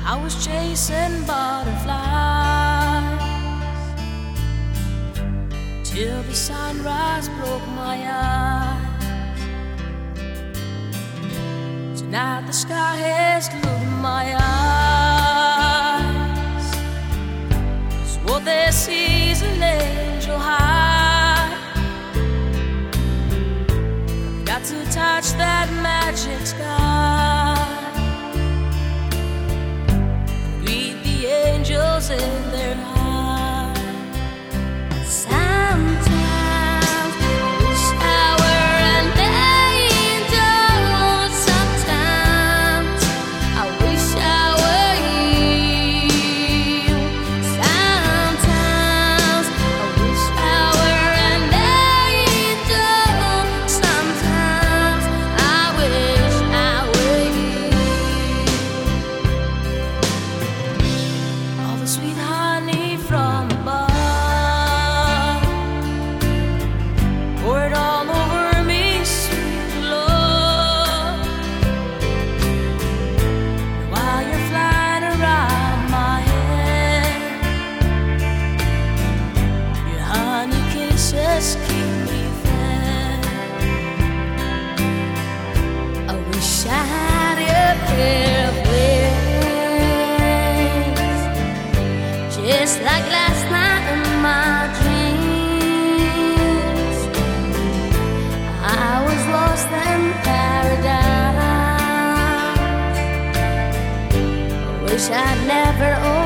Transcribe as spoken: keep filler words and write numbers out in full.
I was chasing butterflies till the sunrise broke my eyes. Tonight the sky has glued my eyes. So what they see is an angel high. Got to touch that magic sky. Greet the angels in their eyes. Sometimes I wish I were an angel. Sometimes I wish I were you. Sometimes I wish I were an angel. Sometimes I wish I were you. All the sweet honey from above, pour it all over me, sweet love. While you're flying around my head, your honey kisses keep me fed. I wish I had a pair of wings, just like last night in my dreams. I was lost in paradise. I wish I'd never